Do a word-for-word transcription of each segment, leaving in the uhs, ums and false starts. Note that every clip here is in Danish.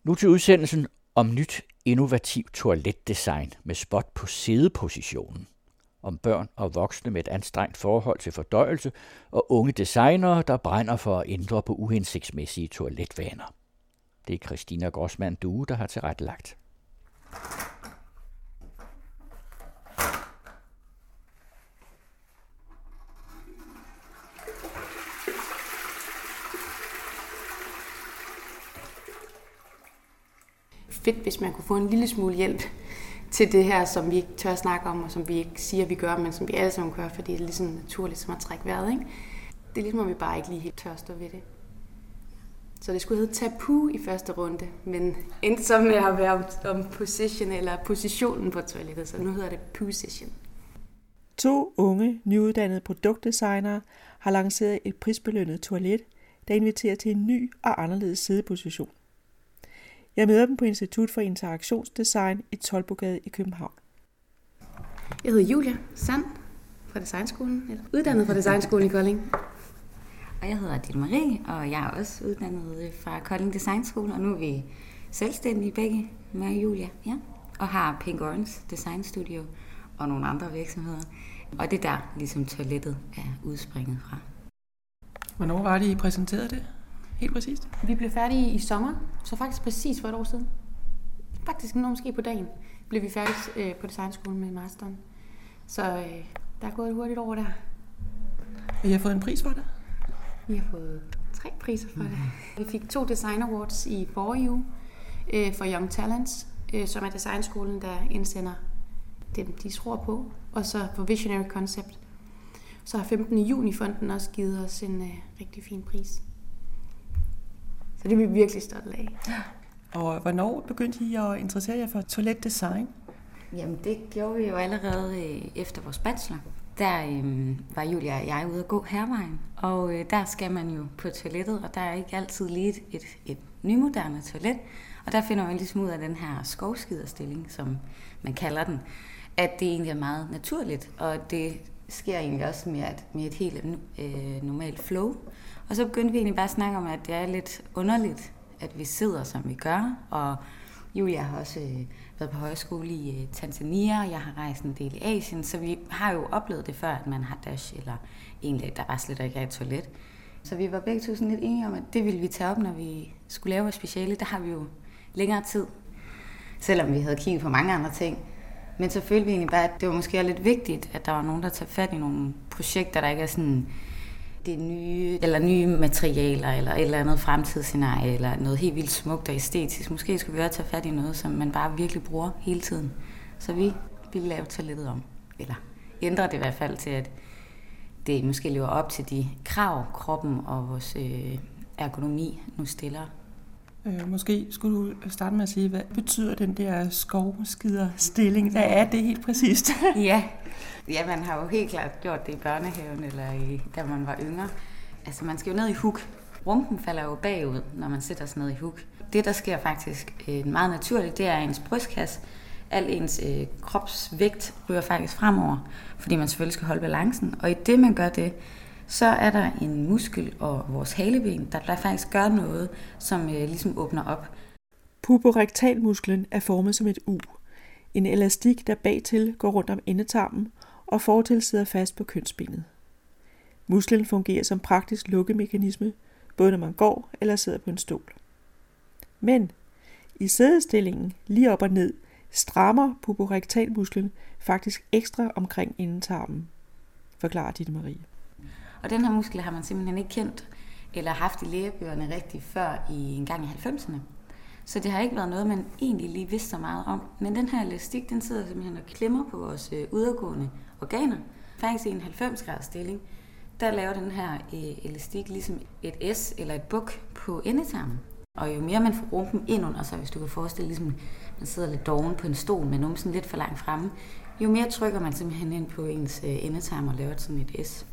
Nu til udsendelsen om nyt innovativt toiletdesign med spot på sædepositionen. Om børn og voksne med et anstrengt forhold til fordøjelse og unge designere, der brænder for at ændre på uhensigtsmæssige toiletvaner. Det er Christina Grossmann Due, der har tilrettelagt. Fedt, hvis man kunne få en lille smule hjælp til det her, som vi ikke tør snakke om, og som vi ikke siger, vi gør, men som vi alle sammen gør, fordi det er ligesom naturligt som at trække vejret, ikke? Det er ligesom, at vi bare ikke lige helt tør stå ved det. Så det skulle hedde tabu i første runde, men endte så med at være om position eller positionen på toilettet, så nu hedder det position. To unge, nyuddannede produktdesignere har lanceret et prisbelønnet toilet, der inviterer til en ny og anderledes sædeposition. Jeg møder dem på Institut for Interaktionsdesign i Toldbogade i København. Jeg hedder Julia Sand fra Designskolen, eller uddannet fra Designskolen i Kolding. Og jeg hedder Ditte Marie, og jeg er også uddannet fra Kolding Designskole, og nu er vi selvstændige begge med Julia, ja, og har Pink Orange Design Studio og nogle andre virksomheder. Og det er der, ligesom toilettet er udspringet fra. Hvornår var det, I præsenterede det? Helt præcist? Vi blev færdige i sommer, så faktisk præcis for et år siden. Faktisk nu måske på dagen blev vi færdige øh, på Designskolen med masteren. Så øh, der er gået et hurtigt år der. Og I har fået en pris for det? Vi har fået tre priser for mm-hmm. det. Vi fik to Design Awards i forrige uge øh, for Young Talents, øh, som er Designskolen, der indsender dem, de tror på. Og så for Visionary Concept. Så har femtende juni fonden også givet os en øh, rigtig fin pris. Så det er vi virkelig stolte af. Og hvornår begyndte I at interessere jer for toiletdesign? Jamen det gjorde vi jo allerede efter vores bachelor. Der øh, var Julia og jeg ude at gå hervejen, og øh, der skal man jo på toilettet, og der er ikke altid lige et, et, et nymoderne toilet. Og der finder man ligesom ud af den her skovskiderstilling, som man kalder den, at det egentlig er meget naturligt, og det sker egentlig også med et, med et helt øh, normalt flow. Og så begyndte vi egentlig bare at snakke om, at det er lidt underligt, at vi sidder, som vi gør. Og Julia har også øh, været på højskole i øh, Tanzania, og jeg har rejst en del i Asien, så vi har jo oplevet det før, at man har dash, eller egentlig, der bare slet ikke er et toilet. Så vi var begge to sådan lidt enige om, at det ville vi tage op, når vi skulle lave vores speciale. Der har vi jo længere tid, selvom vi havde kigget på mange andre ting. Men så følte vi egentlig bare, at det var måske lidt vigtigt, at der var nogen, der tager fat i nogle projekter, der ikke er sådan det nye, eller nye materialer, eller et eller andet fremtidsscenarie, eller noget helt vildt smukt og æstetisk. Måske skulle vi også tage fat i noget, som man bare virkelig bruger hele tiden. Så vi ville lave toilettet om, eller ændre det i hvert fald til, at det måske lever op til de krav, kroppen og vores øh, ergonomi nu stiller. Øh, måske skulle du starte med at sige, hvad betyder den der skovskiderstilling? Hvad er det helt præcist? Ja. Ja, man har jo helt klart gjort det i børnehaven, eller i, da man var yngre. Altså, man skal jo ned i huk. Rumpen falder jo bagud, når man sætter sig ned i huk. Det, der sker faktisk øh, meget naturligt, det er ens brystkasse. Al ens øh, kropsvægt ryger faktisk fremover, fordi man selvfølgelig skal holde balancen. Og i det, man gør det, så er der en muskel og vores haleben, der, der faktisk gør noget, som øh, ligesom åbner op. Puborektalmusklen er formet som et U. En elastik, der bagtil går rundt om endetarmen og fortil sidder fast på kønsbenet. Musklen fungerer som praktisk lukkemekanisme, både når man går eller sidder på en stol. Men i sædestillingen lige op og ned strammer puborektalmusklen faktisk ekstra omkring endetarmen, forklarer Ditte Marie. Og den her muskel har man simpelthen ikke kendt eller haft i lægebøgerne rigtig før i en gang i halvfemserne. Så det har ikke været noget, man egentlig lige vidste så meget om. Men den her elastik, den sidder simpelthen og klemmer på vores udadgående organer. Faktisk i en halvfems graders stilling, der laver den her elastik ligesom et S eller et buk på endetarmen. Og jo mere man får rumpen ind under sig, hvis du kan forestille, ligesom man sidder lidt doven på en stol med numsen lidt for langt fremme, jo mere trykker man simpelthen ind på ens endetarm og laver sådan et S.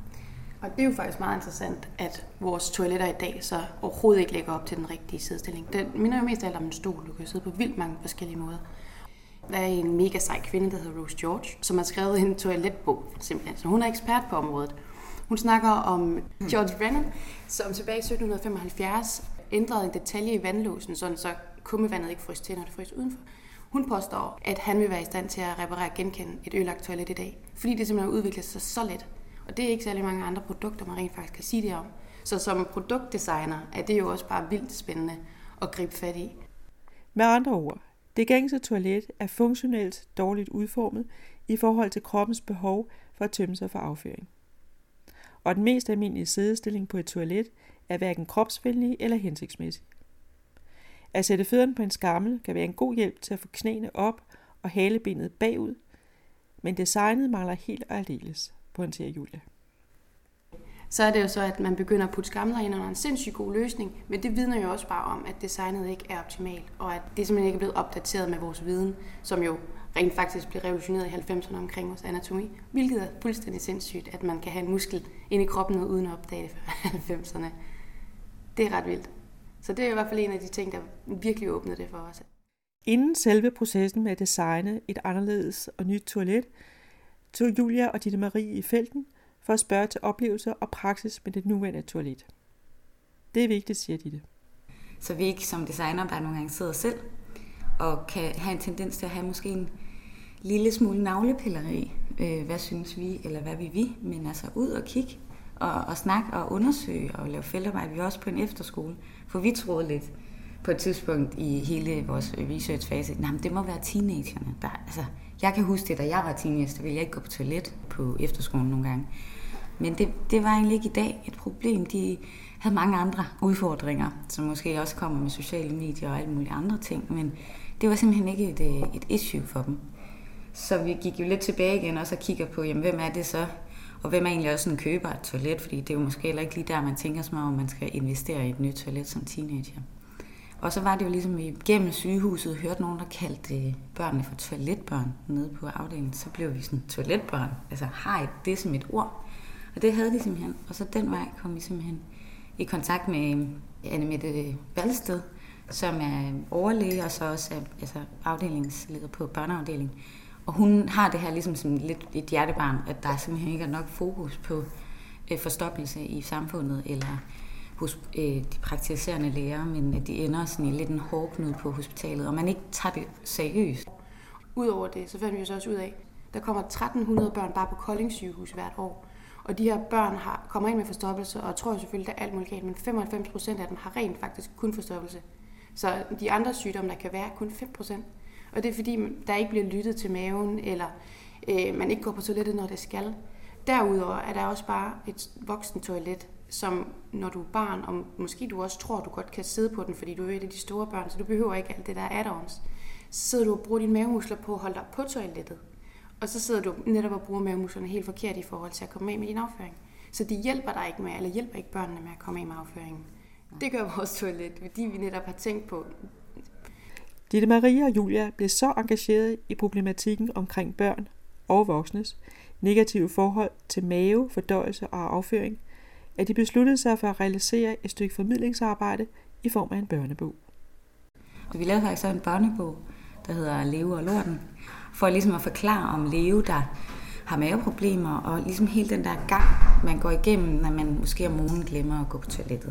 Og det er jo faktisk meget interessant, at vores toiletter i dag så overhovedet ikke lægger op til den rigtige sidestilling. Det minder jo mest af alt om en stol. Du kan jo sidde på vildt mange forskellige måder. Der er en mega sej kvinde, der hedder Rose George, som har skrevet en toiletbog, simpelthen. Så hun er ekspert på området. Hun snakker om George Brennan, som tilbage i sytten femoghalvfjerds ændret en detalje i vandlåsen, sådan så kummevandet ikke fryser til, når det fryser udenfor. Hun påstår, at han vil være i stand til at reparere og genkende et ødelagt toilet i dag, fordi det simpelthen har udviklet sig så let. Og det er ikke særlig mange andre produkter, man rent faktisk kan sige det om. Så som produktdesigner er det jo også bare vildt spændende at gribe fat i. Med andre ord, det gængse toilet er funktionelt dårligt udformet i forhold til kroppens behov for at tømme sig for afføring. Og den mest almindelige siddestilling på et toilet er hverken kropsvenlig eller hensigtsmæssig. At sætte fødderne på en skammel kan være en god hjælp til at få knæene op og halebenet bagud, men designet mangler helt og aldeles, pointerer Julia. Så er det jo så, at man begynder at putte skamler ind under en sindssygt god løsning, men det vidner jo også bare om, at designet ikke er optimalt, og at det simpelthen ikke er blevet opdateret med vores viden, som jo rent faktisk blev revolutioneret i halvfemserne omkring vores anatomi, hvilket er fuldstændig sindssygt, at man kan have en muskel inde i kroppen uden at opdage det før halvfemserne. Det er ret vildt. Så det er i hvert fald en af de ting, der virkelig åbnede det for os. Inden selve processen med at designe et anderledes og nyt toilet, tog Julia og Ditte Marie i felten for at spørge til oplevelser og praksis med det nuværende toilet. Det er vigtigt, siger Ditte. Så vi ikke som designer bare nogle gange sidder selv og kan have en tendens til at have måske en lille smule navlepilleri. Hvad synes vi, eller hvad vil vi? Men altså ud og kigge og, og snakke og undersøge og lave feltarbejde. Vi er også på en efterskole, for vi troede lidt på et tidspunkt i hele vores researchfase, at det må være teenagerne. Der, altså, jeg kan huske det, da jeg var teenager, så ville jeg ikke gå på toilet på efterskolen nogle gange. Men det, det var egentlig ikke i dag et problem. De havde mange andre udfordringer, som måske også kommer med sociale medier og alle mulige andre ting, men det var simpelthen ikke et, et issue for dem. Så vi gik jo lidt tilbage igen og så kigger på, jamen, hvem er det så? Og hvem er egentlig også en køber af et toilet? Fordi det er jo måske heller ikke lige der, man tænker sig om, man skal investere i et nyt toilet som teenager. Og så var det jo ligesom, vi gennem sygehuset hørte nogen, der kaldte børnene for toiletbørn nede på afdelingen. Så blev vi sådan, toiletbørn, altså har I det som et ord? Og det havde de simpelthen. Og så den vej kom vi simpelthen i kontakt med Anne-Mette Valsted, som er overlæge og så også er altså, afdelingsleder på børneafdelingen. Og hun har det her ligesom som lidt et hjertebarn, at der simpelthen ikke er nok fokus på øh, forstoppelse i samfundet eller hos øh, de praktiserende læger, men at de ender sådan i lidt en hårdknude på hospitalet, og man ikke tager det seriøst. Udover det, så fandt vi så også ud af, der kommer tretten hundrede børn bare på Kolding sygehus hvert år. Og de her børn har, kommer ind med forstoppelse, og tror jo selvfølgelig, der er alt muligt galt, men femoghalvfems procent af dem har rent faktisk kun forstoppelse. Så de andre sygdomme, der kan være, kun fem procent. Og det er fordi, der ikke bliver lyttet til maven, eller øh, man ikke går på toilettet, når det skal. Derudover er der også bare et voksen toilet, som når du er barn, og måske du også tror, du godt kan sidde på den, fordi du er et af de store børn, så du behøver ikke alt det der add-ons. Så sidder du og bruger dine mavemuskler på at holde dig på toilettet. Og så sidder du netop og bruger mavemusklerne helt forkert i forhold til at komme af med din afføring. Så de hjælper dig ikke med, eller hjælper ikke børnene med at komme af med afføringen. Det gør vores toilet, fordi vi netop har tænkt på. Ditte Marie og Julia blev så engageret i problematikken omkring børn og voksnes negative forhold til mave, fordøjelse og afføring, at de besluttede sig for at realisere et stykke formidlingsarbejde i form af en børnebog. Vi lavede faktisk så en børnebog, der hedder Leve og Lorten, for ligesom at forklare om Leve, der har maveproblemer, og ligesom hele den der gang, man går igennem, når man måske om morgenen glemmer at gå på toilettet.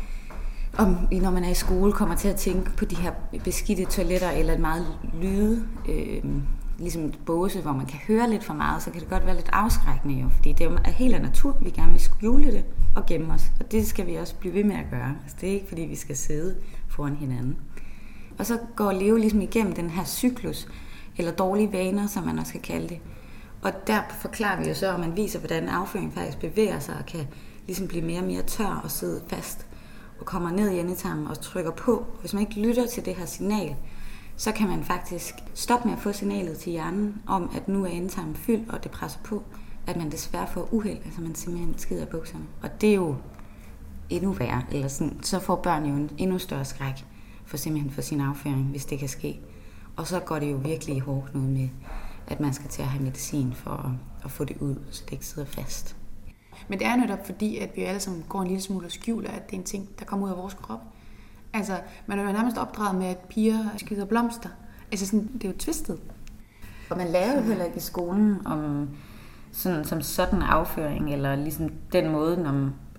Og når man er i skole, kommer til at tænke på de her beskidte toiletter, eller et meget lyde, øh, ligesom et båse, hvor man kan høre lidt for meget, så kan det godt være lidt afskrækkende jo, fordi det er helt af natur, vi gerne vil skjule det og gemme os, og det skal vi også blive ved med at gøre. Altså, det er ikke, fordi vi skal sidde foran hinanden. Og så går Leo ligesom igennem den her cyklus, eller dårlige vaner, som man også kan kalde det. Og der forklarer vi jo så, at man viser, hvordan afføring faktisk bevæger sig, og kan ligesom blive mere og mere tør og sidde fast, og kommer ned i endetarmen og trykker på. Hvis man ikke lytter til det her signal, så kan man faktisk stoppe med at få signalet til hjernen om, at nu er endetarmen fyldt, og det presser på, at man desværre får uheld, altså man simpelthen skider bukserne. Og det er jo endnu værre, eller sådan, så får børn jo en endnu større skræk for simpelthen for sin afføring, hvis det kan ske. Og så går det jo virkelig hårdt noget med, at man skal til at have medicin for at, at få det ud, så det ikke sidder fast. Men det er netop fordi, at vi alle sammen går en lille smule og skjuler, at det er en ting, der kommer ud af vores krop. Altså, man er jo nærmest opdraget med, at piger skider blomster. Altså, sådan, det er jo twistet. Og man lærer jo heller ikke i skolen om sådan, som sådan afføring, eller ligesom den måde, når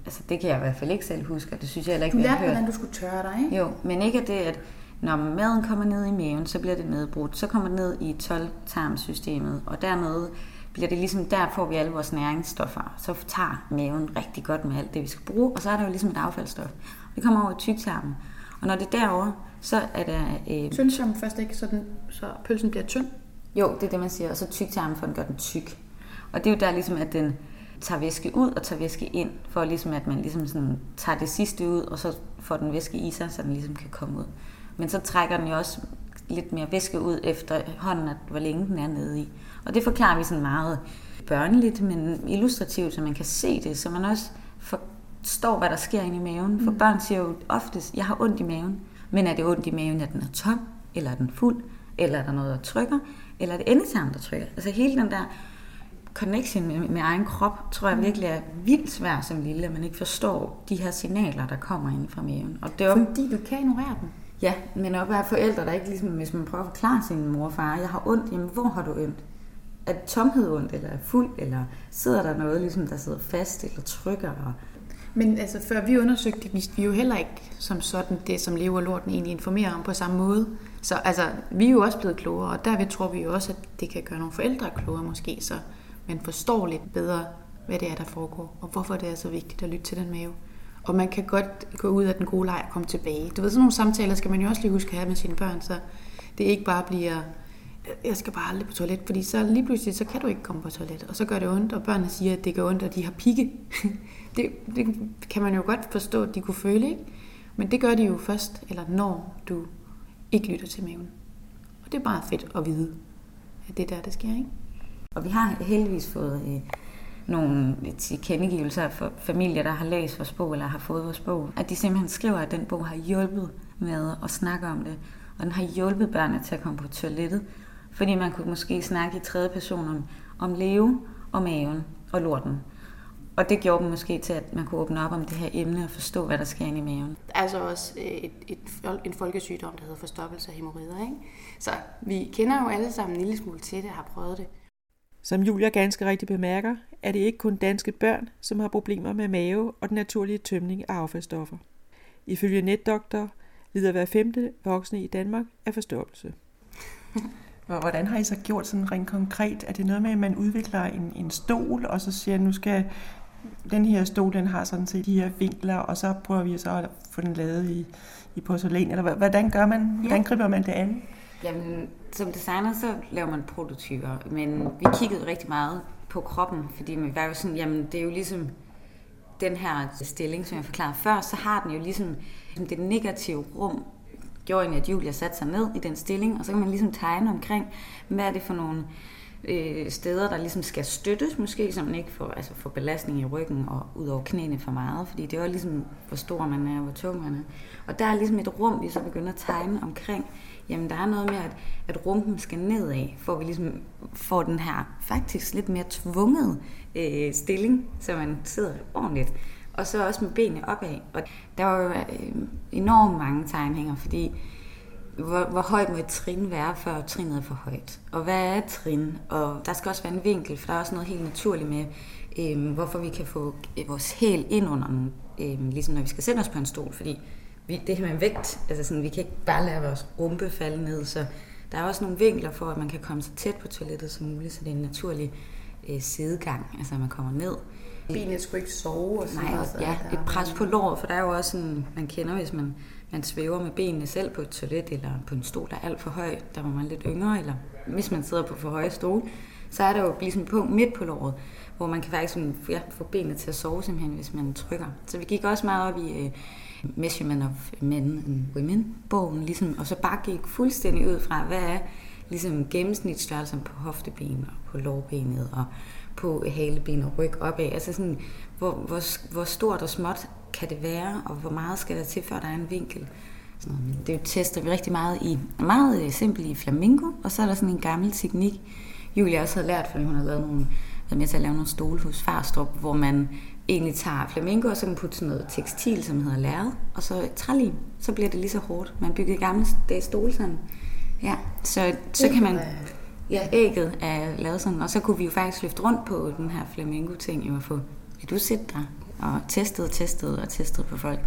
altså det kan jeg i hvert fald ikke selv huske, og det synes jeg heller ikke, Du vi har lærte, hørt. hvordan du skulle tørre dig, ikke? Jo, men ikke at det, at når maden kommer ned i maven, så bliver det nedbrudt. Så kommer det ned i tolv-tarmsystemet, og dernede bliver det ligesom, der får vi alle vores næringsstoffer. Så tager maven rigtig godt med alt det, vi skal bruge, og så er der jo ligesom et affaldsstof. Det kommer over i tyktarmen. Og når det er derovre, så er der... Øh... Tyndtarmen først ikke, så, den, så pølsen bliver tynd? Jo, det er det, man siger. Og så tyktarmen, for den gør den tyk. Og det er jo der ligesom, at den tager væske ud og tager væske ind, for ligesom, at man ligesom sådan tager det sidste ud, og så får den væske i sig, så den ligesom kan komme ud. Men så trækker den jo også lidt mere væske ud efter hånden, at hvor længe den er nede i. Og det forklarer vi sådan meget børneligt, men illustrativt, så man kan se det, så man også forstår, hvad der sker inde i maven. For børn siger jo oftest, jeg har ondt i maven. Men er det ondt i maven, at den er tom, eller er den fuld, eller er der noget, der trykker, eller er det endetarmen, der trykker? Altså hele den der connection med, med egen krop, tror jeg virkelig er vildt svært som lille, at man ikke forstår de her signaler, der kommer ind fra maven. Og det er jo, fordi du kan ignorere dem. Ja, men også være forældre, der ikke ligesom, hvis man prøver at forklare sin mor og far, jeg har ondt, jamen hvor har du ondt? Er det tomhed ondt, eller er fuld, eller sidder der noget, ligesom, der sidder fast eller trykker? Og... Men altså, før vi undersøgte det, vidste vi jo heller ikke som sådan det, som Leo og Lorten egentlig informerer om på samme måde. Så altså, vi er jo også blevet klogere, og derved tror vi jo også, at det kan gøre nogle forældre klogere måske, så man forstår lidt bedre, hvad det er, der foregår, og hvorfor det er så vigtigt at lytte til den mave. Og man kan godt gå ud af den gode leg og komme tilbage. Du ved, sådan nogle samtaler skal man jo også lige huske at have med sine børn, så det ikke bare bliver, jeg skal bare aldrig på toilet, fordi så lige pludselig, så kan du ikke komme på toilet, og så gør det ondt, og børnene siger, at det gør ondt, og de har pigge. det, det kan man jo godt forstå, at de kunne føle, ikke? Men det gør de jo først, eller når du ikke lytter til maven. Og det er bare fedt at vide, at det er der, det sker, ikke? Og vi har heldigvis fået øh, nogle tilkendegivelser for familier, der har læst vores bog, eller har fået vores bog, at de simpelthen skriver, at den bog har hjulpet med at snakke om det, og den har hjulpet børnene til at komme på toilettet, fordi man kunne måske snakke i tredje person om, om Leo og maven og lorten. Og det gjorde dem måske til, at man kunne åbne op om det her emne og forstå, hvad der sker inde i maven. Der er altså også et, et, en folkesygdom, der hedder forstoppelse af hæmorrider, ikke? Så vi kender jo alle sammen en lille smule til det og har prøvet det. Som Julia ganske rigtigt bemærker, er det ikke kun danske børn, som har problemer med mave og den naturlige tømning af affaldsstoffer. Ifølge NetDoktor lider hver femte voksne i Danmark af forstoppelse. Hvordan har I så gjort sådan rent konkret? Er det noget med, at man udvikler en, en stol, og så siger, nu skal den her stol, den har sådan set de her vinkler, og så prøver vi så at få den lavet i, i porcelæn? Eller hvordan gør man? Hvordan griber man det an? Jamen, som designer, så laver man prototyper, men vi kiggede rigtig meget på kroppen, fordi vi var jo sådan, jamen det er jo ligesom den her stilling, som jeg forklarede før, så har den jo ligesom det negative rum, gjorde egentlig, at Julia satte sig ned i den stilling, og så kan man ligesom tegne omkring, hvad er det for nogle øh, steder, der ligesom skal støttes måske, så man ikke får, altså får belastning i ryggen og ud over knæene for meget, fordi det er jo ligesom, hvor stor man er og hvor tung man er. Og der er ligesom et rum, vi så begynder at tegne omkring. Jamen, der er noget med, at, at rumpen skal nedad, for vi ligesom får den her faktisk lidt mere tvunget øh, stilling, så man sidder ordentligt. Og så også med benene opad. Og der var jo øh, enormt mange tegnhænger, fordi hvor, hvor højt må et trin være, før trinet er for højt? Og hvad er et trin? Og der skal også være en vinkel, for der er også noget helt naturligt med, øh, hvorfor vi kan få øh, vores hæl ind under den, øh, ligesom når vi skal sætte os på en stol, fordi vi, det her med vægt, altså sådan, vi kan ikke bare lade vores rumpe falde ned, så der er også nogle vinkler for, at man kan komme så tæt på toilettet som muligt, så det er en naturlig øh, sidegang, altså at man kommer ned. Benet skulle ikke sove og sådan Nej, noget. ja, et pres på låret, for der er jo også sådan, man kender, hvis man, man svæver med benene selv på et toilet, eller på en stol, der er alt for høj, der var man lidt yngre, eller hvis man sidder på for høje stol, så er der jo ligesom et punkt midt på låret, hvor man kan faktisk sådan, ja, få benene til at sove simpelthen, hvis man trykker. Så vi gik også meget op i uh, Measurement of Men and Women-bogen, ligesom, og så bare gik fuldstændig ud fra, hvad er ligesom gennemsnitsstørrelsen på hofteben og på lårbenet og på haleben og ryg opad. Altså sådan, hvor, hvor, hvor stort og småt kan det være, og hvor meget skal der til, før der er en vinkel. Sådan, det tester vi rigtig meget i, meget simpelt i flamingo, og så er der sådan en gammel teknik, Julia også havde lært, fordi hun har lavet nogle, været med til at lave nogle stole hos Farstrup, hvor man egentlig tager flamingo, og så kan man putte sådan noget tekstil, som hedder lærred, og så trælim, så bliver det lige så hårdt. Man byggede gamle stole sådan. Ja, så, så kan man... Ja, ægget er lavet sådan, og så kunne vi jo faktisk løfte rundt på den her flamingo-ting, og få, vil du sætte dig? og testede, testede og testede på folk.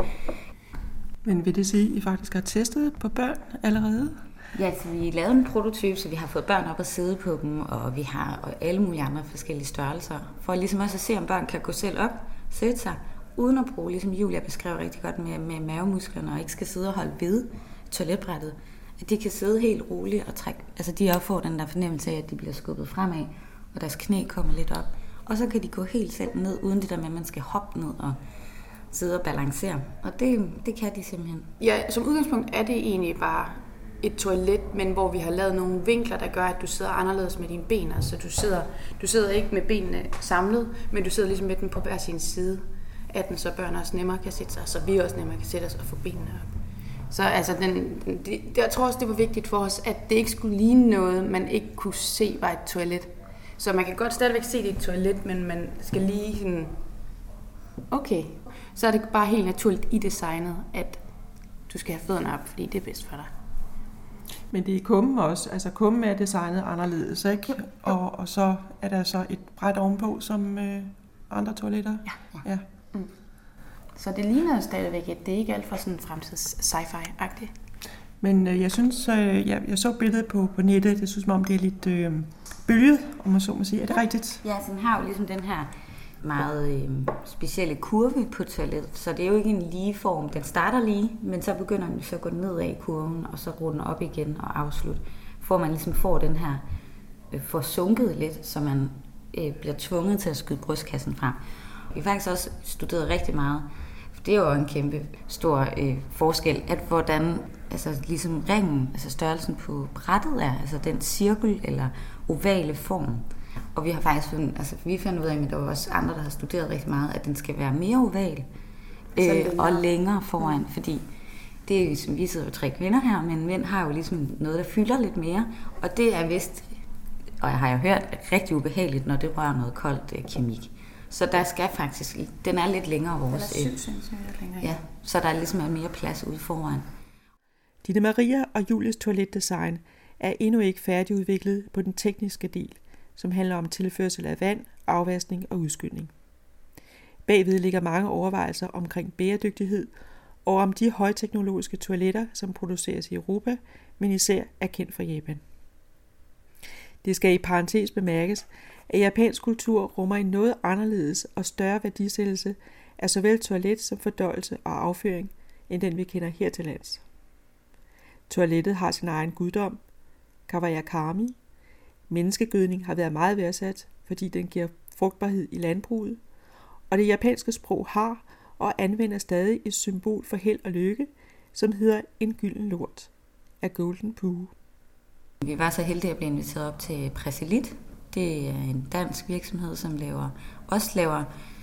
Men vil det sige, at I faktisk har testet på børn allerede? Ja, så vi lavede en prototype, så vi har fået børn op og sidde på dem, og vi har alle mulige andre forskellige størrelser, for ligesom også at se, om børn kan gå selv op, sætte sig, uden at bruge, ligesom Julia beskrev rigtig godt med, med mavemusklerne, og ikke skal sidde og holde ved toiletbrættet. At de kan sidde helt roligt og trække, altså de også får den der fornemmelse af, at de bliver skubbet fremad, og deres knæ kommer lidt op. Og så kan de gå helt selv ned, uden det der med, at man skal hoppe ned og sidde og balancere. Og det, det kan de simpelthen. Ja, som udgangspunkt er det egentlig bare et toilet, men hvor vi har lavet nogle vinkler, der gør, at du sidder anderledes med dine ben. Altså du sidder, du sidder ikke med benene samlet, men du sidder ligesom med den på hver sin side af den, så børn også nemmere kan sætte sig, så vi også nemmere kan sætte os og få benene op. Så altså, den, det, jeg tror også, det var vigtigt for os, at det ikke skulle ligne noget, man ikke kunne se var et toilet. Så man kan godt stadigvæk se det i et toilet, men man skal lige sådan, okay, så er det bare helt naturligt i designet, at du skal have fødderne op, fordi det er bedst for dig. Men det er kummen også. Altså kummen er designet anderledes, ikke? Og, og så er der så et bræt ovenpå, som øh, andre toiletter. Ja. ja. Mm. Så det ligner stadigvæk, at det ikke er alt for sådan fremtids sci-fi-agtigt. Men øh, jeg synes, øh, jeg, jeg så billedet på, på nettet, det synes mig om, det er lidt øh, bølget, om man så må sige. Er det rigtigt? Ja, så den har jo ligesom den her meget øh, specielle kurve på toilettet, så det er jo ikke en lige form. Den starter lige, men så begynder den så at gå ned af kurven, og så runder op igen og afslutte. For man ligesom får den her, øh, får sunket lidt, så man øh, bliver tvunget til at skyde brystkassen frem. Vi har faktisk også studeret rigtig meget, for det er jo en kæmpe stor øh, forskel, at hvordan altså ligesom ringen, altså størrelsen på brættet er, altså den cirkel eller ovale form. Og vi har faktisk fundet, altså vi fandt ud af, at der var også andre, der har studeret rigtig meget, at den skal være mere oval øh, og længere foran, fordi det er ligesom, vi sidder jo tre kvinder her, men mænd har jo ligesom noget, der fylder lidt mere, og det er vist, og jeg har jo hørt, rigtig ubehageligt, når det rører noget koldt øh, kemik. Så der skal faktisk, den er lidt længere vores. Den er syv centimeter længere. Ja, så der ligesom er mere plads ude foran. Ditte Maria og Julies toiletdesign er endnu ikke færdigudviklet på den tekniske del, som handler om tilførsel af vand, afvaskning og udskylning. Bagved ligger mange overvejelser omkring bæredygtighed og om de højteknologiske toiletter, som produceres i Europa, men især er kendt fra Japan. Det skal i parentes bemærkes, at japansk kultur rummer en noget anderledes og større værdisættelse af såvel toilet som fordøjelse og afføring, end den vi kender her til lands. Toilettet har sin egen guddom, Kawayakami. Menneskegødning har været meget værdsat, fordi den giver frugtbarhed i landbruget, og det japanske sprog har og anvender stadig et symbol for held og lykke, som hedder en gylden lort, a golden poo. Vi var så heldige at blive inviteret op til Presilit. Det er en dansk virksomhed, som laver, også laver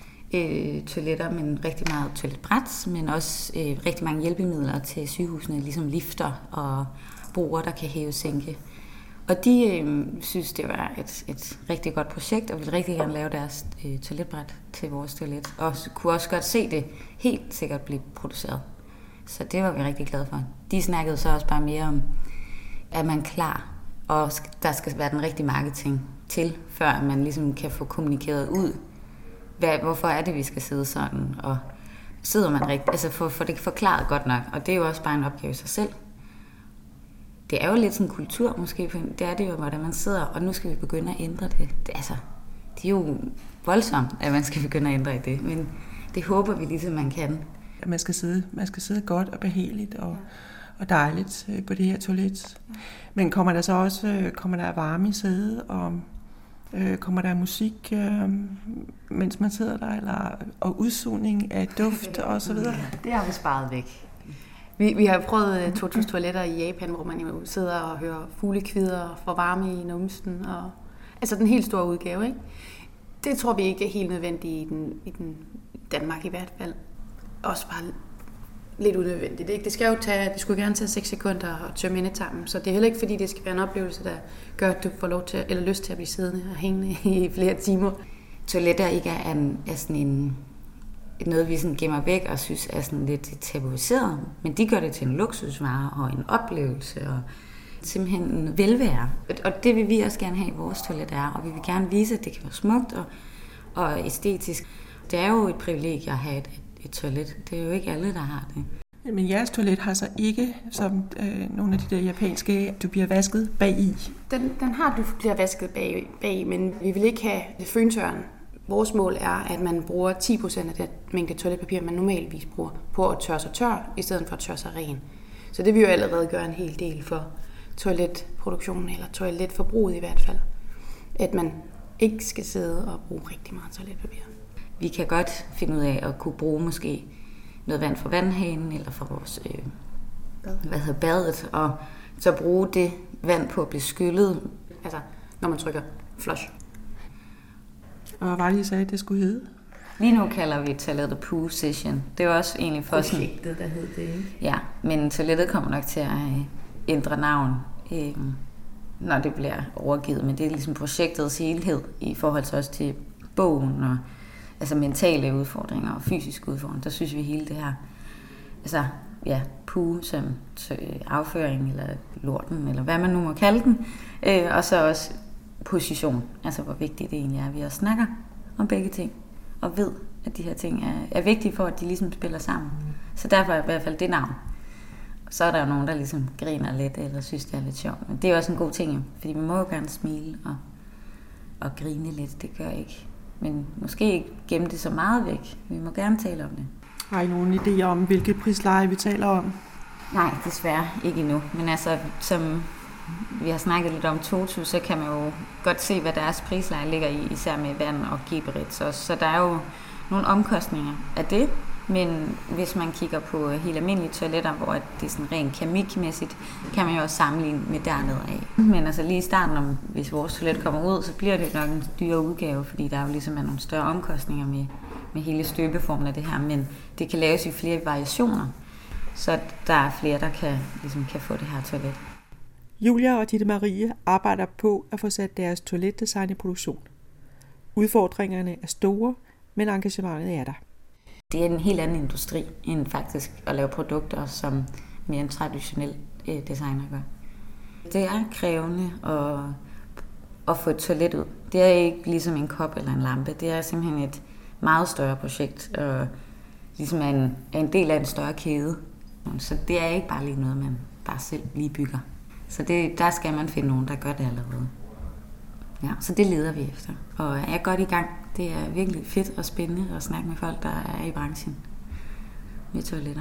øh, toiletter, men rigtig meget toiletbræt, men også øh, rigtig mange hjælpemidler til sygehusene, ligesom lifter og broer, der kan hæve sænke. Og de øh, synes, det var et, et rigtig godt projekt, og ville rigtig gerne lave deres øh, toiletbræt til vores toilet. Og kunne også godt se det helt sikkert blive produceret. Så det var vi rigtig glade for. De snakkede så også bare mere om, at man er klar, og der skal være den rigtige marketing til, før man ligesom kan få kommunikeret ud, hvad, hvorfor er det, vi skal sidde sådan, og sidder man rigtigt, altså for, for det forklaret godt nok, og det er jo også bare en opgave i sig selv. Det er jo lidt sådan en kultur måske, det er det jo, hvordan man sidder, og nu skal vi begynde at ændre det. det altså, det er jo voldsomt, at man skal begynde at ændre i det, men det håber vi ligesom, man kan. Man skal sidde, man skal sidde godt og behageligt og, og dejligt på det her toilet. Men kommer der så også kommer der varme i sædet, og øh, kommer der musik, øh, mens man sidder der, eller, og udsugning af duft og så videre? Det har vi sparet væk. Vi, vi har prøvet to tusind toiletter i Japan, hvor man jo sidder og hører fuglekvider og får varme i numsen. Og, altså den helt store udgave, ikke? Det tror vi ikke er helt nødvendigt i den, i den Danmark i hvert fald. Også bare lidt unødvendigt. Ikke? Det skal jo tage, det skulle gerne tage seks sekunder at tømme endetarmen, så det er heller ikke fordi, det skal være en oplevelse, der gør, at du får lov til, eller lyst til at blive siddende og hængende i flere timer. Toiletter ikke er, en, er sådan en, noget, vi sådan gemmer væk og synes er sådan lidt tabuiseret, men de gør det til en luksusvare og en oplevelse og simpelthen en velvære. Og det vil vi også gerne have i vores toilet er, og vi vil gerne vise, at det kan være smukt og, og æstetisk. Det er jo et privilegie at have et, et toilet. Det er jo ikke alle, der har det. Men jeres toilet har så ikke, som øh, nogle af de der japanske, du bliver vasket bag i. Den, den har, du bliver vasket bag, bag, men vi vil ikke have det føntørren. Vores mål er, at man bruger ti procent af det mængde toiletpapir, man normalvis bruger, på at tørre sig tør, i stedet for at tørre sig ren. Så det vil jo allerede gøre en hel del for toiletproduktionen, eller toiletforbruget i hvert fald. At man ikke skal sidde og bruge rigtig meget toiletpapir. Vi kan godt finde ud af at kunne bruge måske noget vand fra vandhanen, eller fra vores øh, Bad. hvad hedder, badet, og så bruge det vand på at blive skyllet, altså når man trykker flush. Og hvad var det, I sagde, det skulle hedde? Lige nu kalder vi toilettet poo session. Det er også egentlig for sådan... Projektet, der hed det, ikke? Ja, men toilettet kommer nok til at ændre navn, øh, når det bliver overgivet. Men det er ligesom projektets helhed i forhold til også til bogen og altså mentale udfordringer og fysiske udfordringer. Der synes vi hele det her, altså ja, poo som afføring eller lorten, eller hvad man nu må kalde den. Øh, og så også position, altså hvor vigtigt det egentlig er, at vi også snakker om begge ting, og ved, at de her ting er, er vigtige for, at de ligesom spiller sammen. Så derfor er i hvert fald det navn. Så er der jo nogen, der ligesom griner lidt, eller synes, det er lidt sjovt. Men det er også en god ting, fordi vi må jo gerne smile og, og grine lidt, det gør ikke. Men måske ikke gemme det så meget væk. Vi må gerne tale om det. Har I nogen idéer om, hvilket prisleje vi taler om? Nej, desværre ikke endnu. Men altså, som vi har snakket lidt om Totu, så kan man jo godt se, hvad deres prisleje ligger i, især med vand og Geberit. Så, så der er jo nogle omkostninger af det. Men hvis man kigger på helt almindelige toiletter, hvor det er sådan rent keramikmæssigt, kan man jo også sammenligne med dernede af. Men altså lige i starten, om, hvis vores toilet kommer ud, så bliver det nok en dyre udgave, fordi der er jo ligesom nogle større omkostninger med, med hele støbeformen af det her. Men det kan laves i flere variationer, så der er flere, der kan, ligesom, kan få det her toilet. Julia og Ditte Marie arbejder på at få sat deres toiletdesign i produktion. Udfordringerne er store, men engagementet er der. Det er en helt anden industri, end faktisk at lave produkter, som mere en traditionel øh, designer gør. Det er krævende at, at få et toilet ud. Det er ikke ligesom en kop eller en lampe. Det er simpelthen et meget større projekt, og ligesom er en, er en del af en større kæde. Så det er ikke bare lige noget, man bare selv lige bygger. Så det, der skal man finde nogen, der gør det allerede. Ja, så det leder vi efter, og er godt i gang. Det er virkelig fedt og spændende at snakke med folk, der er i branchen med toiletter.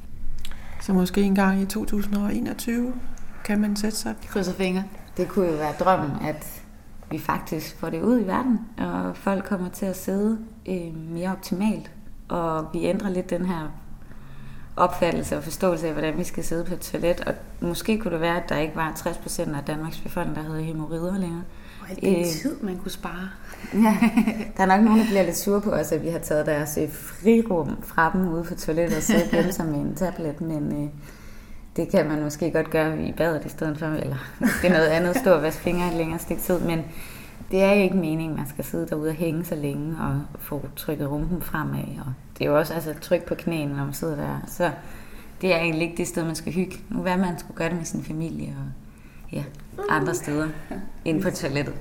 Så måske engang i to tusind og enogtyve kan man sætte sig. Krydser fingre. Det kunne jo være drømmen, at vi faktisk får det ud i verden, og folk kommer til at sidde øh, mere optimalt, og vi ændrer lidt den her opfattelse og forståelse af, hvordan vi skal sidde på et toilet. Og måske kunne det være, at der ikke var tres procent af Danmarks befolkning, der havde hæmorider længere. Og al den øh, tid, man kunne spare. Ja, der er nok nogen, der bliver lidt sure på os, at vi har taget deres frirum fra dem ude på toilettet og sidde og gemme sig med en tablet, men øh, det kan man måske godt gøre i badet i stedet for, eller det er noget andet, stå og vaske fingre et længere stykke tid, men det er ikke meningen, man skal sidde derude og hænge så længe og få trykket rumpen fremad, og det er jo også altså, tryk på knæene, når man sidder der, så det er egentlig ikke det sted, man skal hygge. Nu hvad man skulle gøre det med sin familie og ja, andre steder inde på toilettet.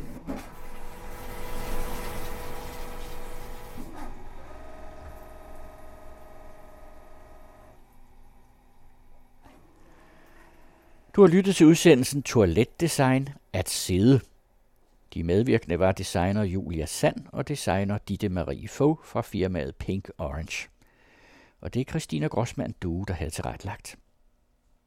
Du har lyttet til udsendelsen Toiletdesign at sidde. De medvirkende var designer Julia Sand og designer Ditte Marie Fogh fra firmaet Pink Orange. Og det er Christina Grossmann Due, der havde tilrettelagt.